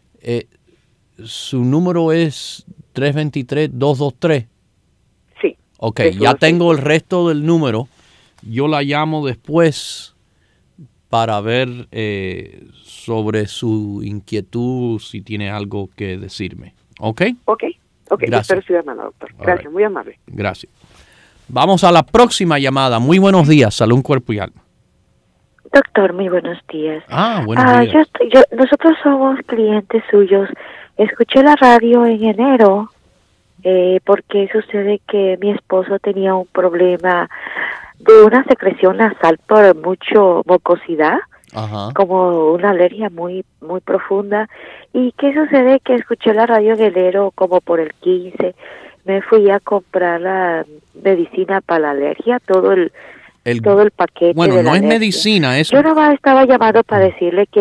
Su número es 323-223. Sí. Ok, ya tengo el resto del número. Yo la llamo después para ver sobre su inquietud, si tiene algo que decirme. ¿Ok? Ok. Gracias. Espero su llamada, doctor. Gracias, right. Muy amable. Gracias. Vamos a la próxima llamada. Muy buenos días, Salud en Cuerpo y Alma. Doctor, muy buenos días. Buenos días. Nosotros somos clientes suyos. Escuché la radio en enero porque sucede que mi esposo tenía un problema de una secreción nasal por mucho mucosidad, como una alergia muy muy profunda. ¿Y qué sucede? Que escuché la radio en enero como por el 15, me fui a comprar la medicina para la alergia, todo el paquete. Bueno, de no la es alergia. medicina, eso. Yo nomás estaba llamando para decirle que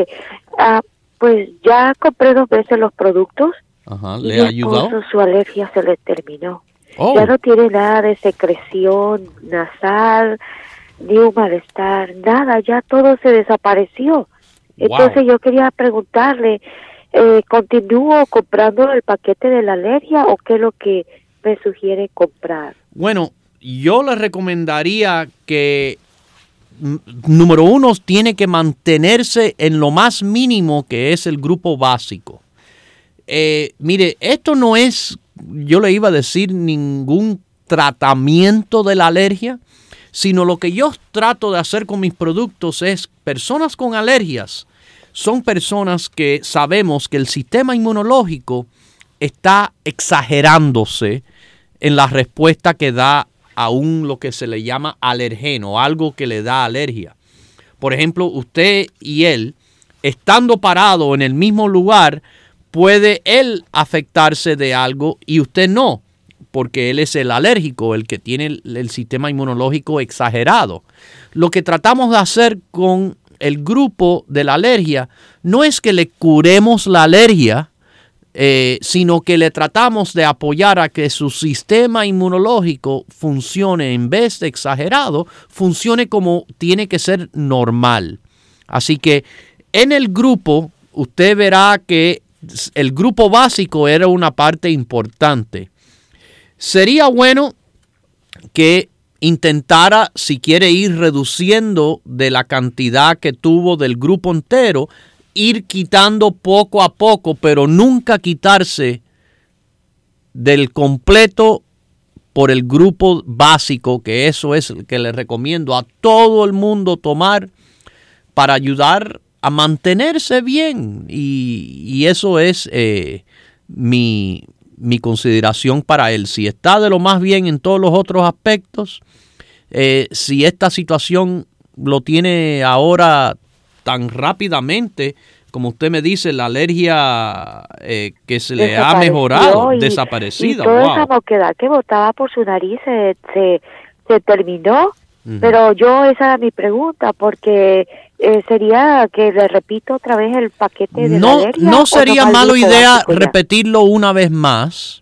pues ya compré 2 veces los productos. ¿Le y ha mi ayudado? esposo, su alergia se le terminó. Oh. Ya no tiene nada de secreción nasal, ni un malestar, nada, ya todo se desapareció. Entonces yo quería preguntarle, ¿continúo comprando el paquete de la alergia o qué es lo que me sugiere comprar? Bueno, yo le recomendaría que, número 1, tiene que mantenerse en lo más mínimo que es el grupo básico. Mire, esto no es, yo le iba a decir, ningún tratamiento de la alergia, sino lo que yo trato de hacer con mis productos es, personas con alergias son personas que sabemos que el sistema inmunológico está exagerándose en la respuesta que da a lo que se le llama alergeno, algo que le da alergia. Por ejemplo, usted y él, estando parado en el mismo lugar, puede él afectarse de algo y usted no, porque él es el alérgico, el que tiene el sistema inmunológico exagerado. Lo que tratamos de hacer con el grupo de la alergia no es que le curemos la alergia, sino que le tratamos de apoyar a que su sistema inmunológico funcione, en vez de exagerado, funcione como tiene que ser normal. Así que en el grupo, usted verá que el grupo básico era una parte importante. Sería bueno que intentara, si quiere ir reduciendo de la cantidad que tuvo del grupo entero, ir quitando poco a poco, pero nunca quitarse del completo por el grupo básico, que eso es el que le recomiendo a todo el mundo tomar para ayudar a mantenerse bien. Y eso es mi consideración para él. Si está de lo más bien en todos los otros aspectos, si esta situación lo tiene ahora tan rápidamente, como usted me dice, la alergia que se le ha mejorado, desaparecida. Y toda esa moquedad que botaba por su nariz se terminó. Pero esa era mi pregunta, porque sería que le repito otra vez el paquete de la alergia. No sería mala idea repetirlo una vez más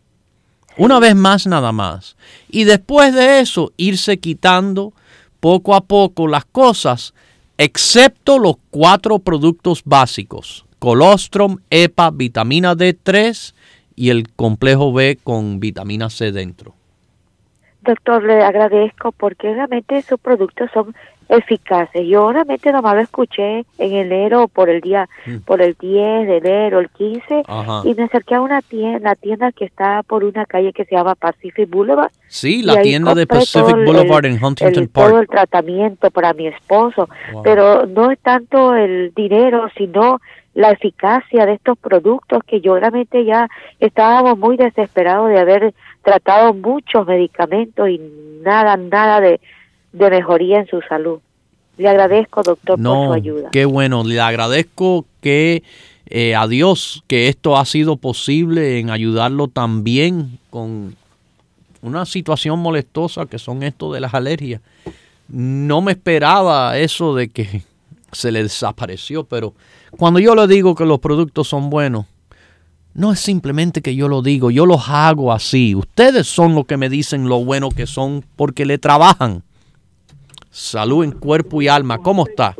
nada más. Y después de eso, irse quitando poco a poco las cosas, excepto los 4 productos básicos: colostrum, EPA, vitamina D3 y el complejo B con vitamina C dentro. Doctor, le agradezco porque realmente esos productos son eficaces. Yo realmente nomás lo escuché en enero por el 10 de enero, el 15, y me acerqué a una tienda que está por una calle que se llama Pacific Boulevard. Sí, la tienda de Pacific Boulevard en Huntington Park. Todo el tratamiento para mi esposo, pero no es tanto el dinero, sino la eficacia de estos productos, que yo realmente ya estábamos muy desesperados de haber tratado muchos medicamentos y nada de mejoría en su salud. Le agradezco, doctor, por su ayuda. Qué bueno, le agradezco que a Dios que esto ha sido posible en ayudarlo también con una situación molestosa que son esto de las alergias. No me esperaba eso de que se le desapareció, pero cuando yo le digo que los productos son buenos, no es simplemente que yo lo digo, yo los hago así. Ustedes son los que me dicen lo bueno que son porque le trabajan. Salud en cuerpo y alma. ¿Cómo está?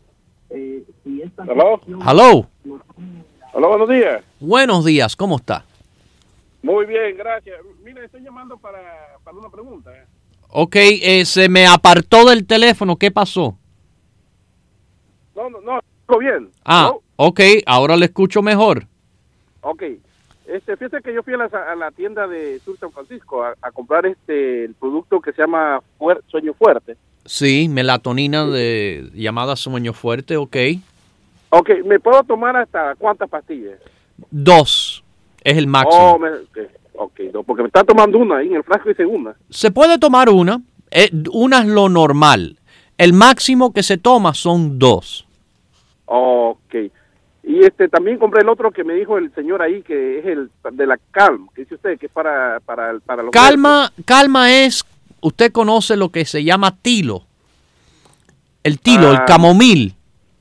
¿Aló? Hello. Hola, buenos días. Buenos días, ¿cómo está? Muy bien, gracias. Mire, estoy llamando para una pregunta. Ok, se me apartó del teléfono. ¿Qué pasó? No, todo bien. ¿No? Ok, ahora le escucho mejor. Ok. Fíjese que yo fui a la tienda de Sur San Francisco a comprar el producto que se llama Sueño Fuerte. Sí, melatonina llamada Sueño Fuerte, ok. Ok, ¿me puedo tomar hasta cuántas pastillas? 2 es el máximo. Ok, no, porque me está tomando una ahí en el frasco, dice una. Se puede tomar una. Una es lo normal. El máximo que se toma son 2. Ok. Y también compré el otro que me dijo el señor ahí, que es el de la Calm, que dice usted que es para los Calma es, usted conoce lo que se llama tilo. El tilo, el camomil.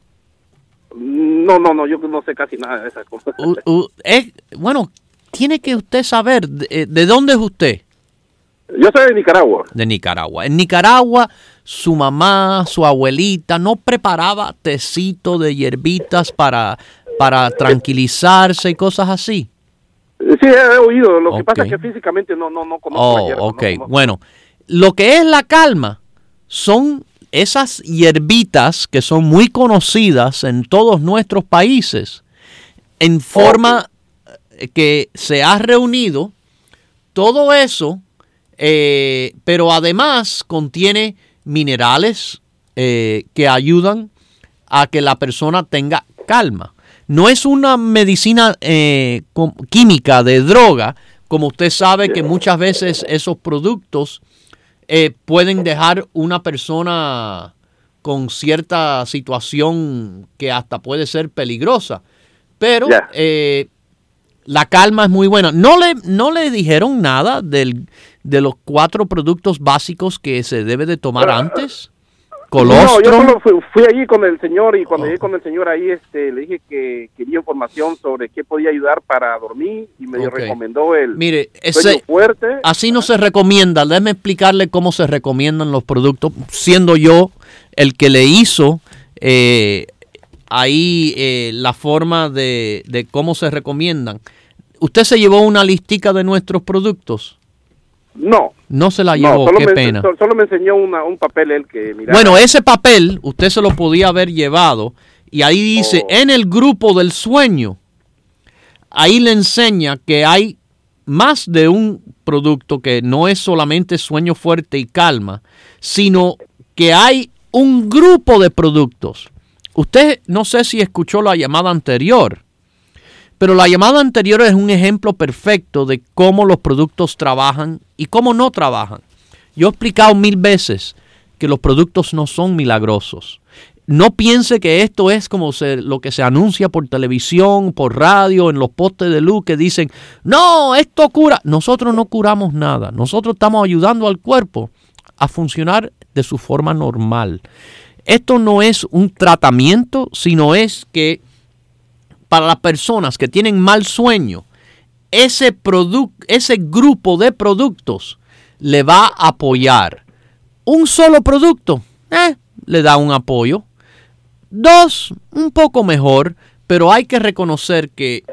No, yo no sé casi nada de esas cosas. Bueno, tiene que usted saber, ¿de dónde es usted? Yo soy de Nicaragua. De Nicaragua. En Nicaragua, su mamá, su abuelita, no preparaba tecito de hierbitas para tranquilizarse y cosas así. Sí, he oído. Lo que pasa es que físicamente no conozco la hierba. Ok. Bueno, lo que es la calma son esas hierbitas que son muy conocidas en todos nuestros países, en forma que se ha reunido todo eso, pero además contiene minerales que ayudan a que la persona tenga calma. No es una medicina química de droga, como usted sabe que muchas veces esos productos pueden dejar una persona con cierta situación que hasta puede ser peligrosa. Pero la calma es muy buena. ¿No le dijeron nada de los 4 productos básicos que se debe de tomar antes? Colostrum. No, yo solo fui allí con el señor y cuando llegué con el señor ahí le dije que quería información sobre qué podía ayudar para dormir y me recomendó el sueño fuerte. Así no se recomienda. Déjeme explicarle cómo se recomiendan los productos, siendo yo el que le hizo ahí la forma de cómo se recomiendan. ¿Usted se llevó una listica de nuestros productos? No se la llevó, qué pena. Solo me enseñó un papel él que miraba. Bueno, ese papel usted se lo podía haber llevado y ahí dice, en el grupo del sueño, ahí le enseña que hay más de un producto que no es solamente sueño fuerte y calma, sino que hay un grupo de productos. Usted no sé si escuchó la llamada anterior, pero la llamada anterior es un ejemplo perfecto de cómo los productos trabajan y cómo no trabajan. Yo he explicado 1000 veces que los productos no son milagrosos. No piense que esto es como lo que se anuncia por televisión, por radio, en los postes de luz que dicen, no, esto cura. Nosotros no curamos nada. Nosotros estamos ayudando al cuerpo a funcionar de su forma normal. Esto no es un tratamiento, sino es que para las personas que tienen mal sueño, ese grupo de productos le va a apoyar. Un solo producto le da un apoyo. 2, un poco mejor, pero hay que reconocer que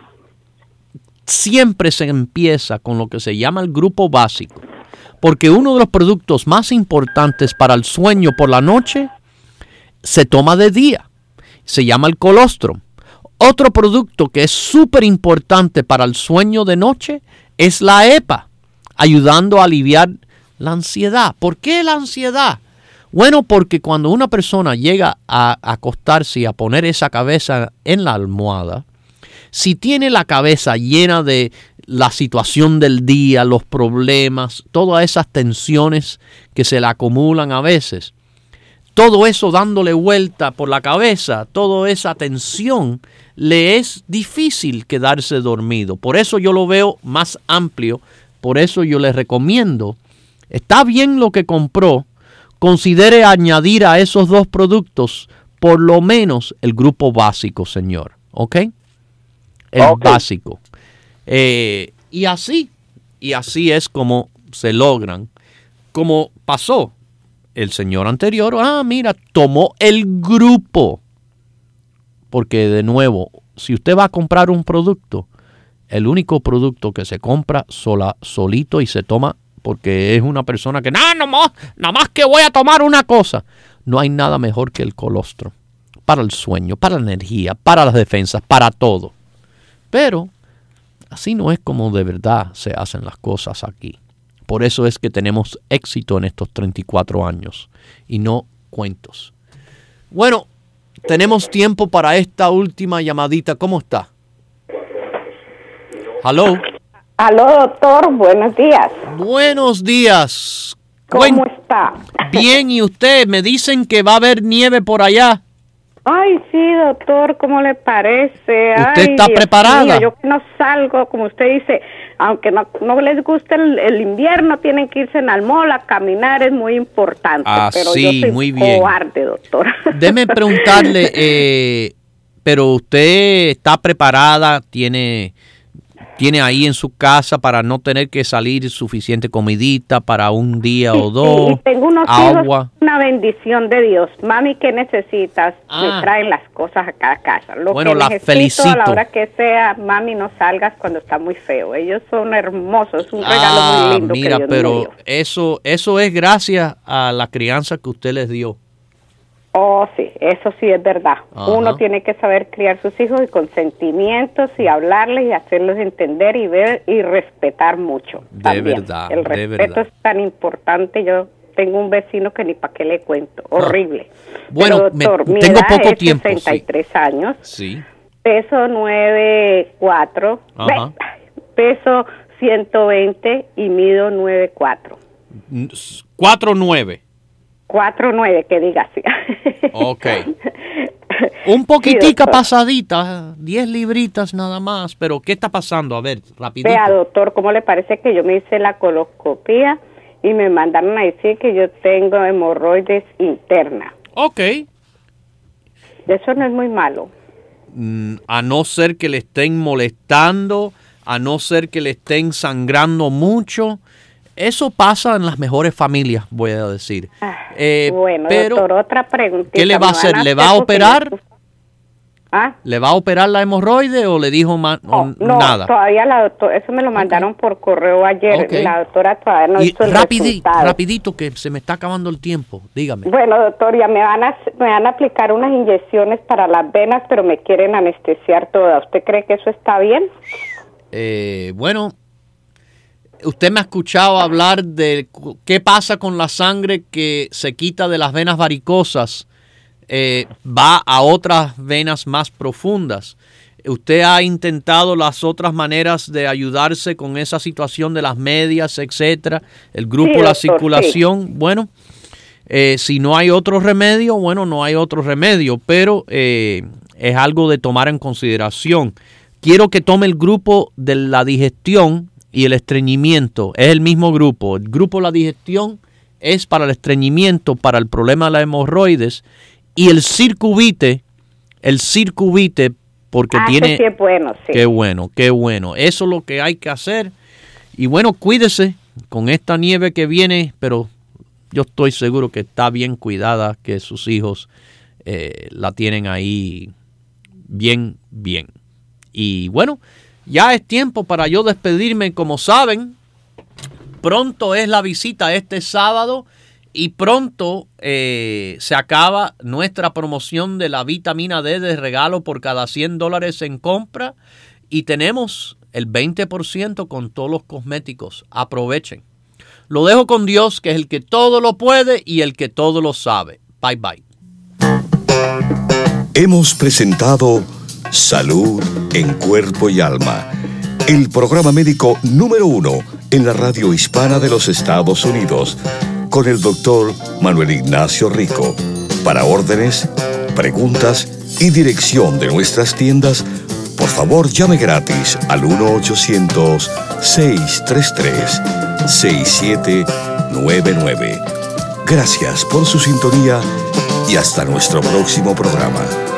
siempre se empieza con lo que se llama el grupo básico, porque uno de los productos más importantes para el sueño por la noche se toma de día. Se llama el colostrum. Otro producto que es súper importante para el sueño de noche es la EPA, ayudando a aliviar la ansiedad. ¿Por qué la ansiedad? Bueno, porque cuando una persona llega a acostarse y a poner esa cabeza en la almohada, si tiene la cabeza llena de la situación del día, los problemas, todas esas tensiones que se le acumulan a veces, todo eso dándole vuelta por la cabeza, toda esa tensión, le es difícil quedarse dormido. Por eso yo lo veo más amplio, por eso yo le recomiendo, está bien lo que compró, considere añadir a esos 2 productos por lo menos el grupo básico, señor. ¿Ok? Básico. Y así es como se logran, como pasó. El señor anterior, tomó el grupo. Porque de nuevo, si usted va a comprar un producto, el único producto que se compra solito y se toma porque es una persona que nada más que voy a tomar una cosa. No hay nada mejor que el colostrum. Para el sueño, para la energía, para las defensas, para todo. Pero así no es como de verdad se hacen las cosas aquí. Por eso es que tenemos éxito en estos 34 años y no cuentos. Bueno, tenemos tiempo para esta última llamadita. ¿Cómo está? ¿Aló? Aló, doctor, buenos días. Buenos días. ¿Cómo está? Bien, ¿y usted? Me dicen que va a haber nieve por allá. Ay, sí, doctor, ¿cómo le parece? ¿Usted está preparada? Mío, yo que no salgo, como usted dice, aunque no les guste el invierno, tienen que irse al mall a caminar, es muy importante. Pero sí, yo soy muy bien. cobarde, doctor. Déjeme preguntarle, pero usted está preparada, tiene ahí en su casa para no tener que salir suficiente comidita para un día o dos. Sí, tengo unos agua. Hijos, una bendición de Dios. Mami, ¿qué necesitas? Me traen las cosas a cada casa. Bueno, que la felicito. A la hora que sea, mami, no salgas cuando está muy feo. Ellos son hermosos, es un regalo muy lindo. Mira, que Dios pero me dio. eso es gracias a la crianza que usted les dio. Oh, sí, eso sí es verdad. Ajá. Uno tiene que saber criar sus hijos y con sentimientos y hablarles y hacerlos entender y ver y respetar mucho. De verdad, el respeto es tan importante. Yo tengo un vecino que ni para qué le cuento, horrible. Bueno, pero, doctor, tengo poco tiempo. 63 años. Sí. Peso 9'4". Peso 120 y mido 9'4". 4'9". 4'9", que diga así. Ok. Un poquitica pasadita, 10 libritas nada más, pero ¿qué está pasando? A ver, rapidito. Vea, doctor, ¿cómo le parece que yo me hice la coloscopía y me mandaron a decir que yo tengo hemorroides interna? Ok. Eso no es muy malo. A no ser que le estén molestando, a no ser que le estén sangrando mucho. Eso pasa en las mejores familias, voy a decir. Bueno, pero, doctor, otra preguntita. ¿qué le va a hacer? ¿Le va a operar? ¿Ah? ¿Le va a operar la hemorroide o le dijo no, nada? Todavía la doctora, eso me lo mandaron por correo ayer. Okay. La doctora todavía no hizo el resultado. Rapidito, que se me está acabando el tiempo. Dígame. Bueno, doctor, ya me van a aplicar unas inyecciones para las venas, pero me quieren anestesiar toda. ¿Usted cree que eso está bien? Bueno, usted me ha escuchado hablar de qué pasa con la sangre que se quita de las venas varicosas, va a otras venas más profundas. ¿Usted ha intentado las otras maneras de ayudarse con esa situación de las medias, etcétera? El grupo, sí, doctor, la circulación, sí. Bueno, si no hay otro remedio, bueno, no hay otro remedio, pero es algo de tomar en consideración. Quiero que tome el grupo de la digestión y el estreñimiento. Es el mismo grupo. El grupo de la digestión es para el estreñimiento, para el problema de las hemorroides. Y el circuvite, porque tiene... Sí, es bueno, sí. Qué bueno. Eso es lo que hay que hacer. Y bueno, cuídese con esta nieve que viene, pero yo estoy seguro que está bien cuidada, que sus hijos la tienen ahí bien. Y bueno, ya es tiempo para yo despedirme. Como saben, pronto es la visita este sábado. Y pronto se acaba nuestra promoción de la vitamina D de regalo por cada $100 en compra. Y tenemos el 20% con todos los cosméticos. Aprovechen. Lo dejo con Dios, que es el que todo lo puede y el que todo lo sabe. Bye, bye. Hemos presentado Salud en Cuerpo y Alma, el programa médico número 1 en la radio hispana de los Estados Unidos, con el doctor Manuel Ignacio Rico. Para órdenes, preguntas y dirección de nuestras tiendas, por favor llame gratis al 1-800-633-6799. Gracias por su sintonía y hasta nuestro próximo programa.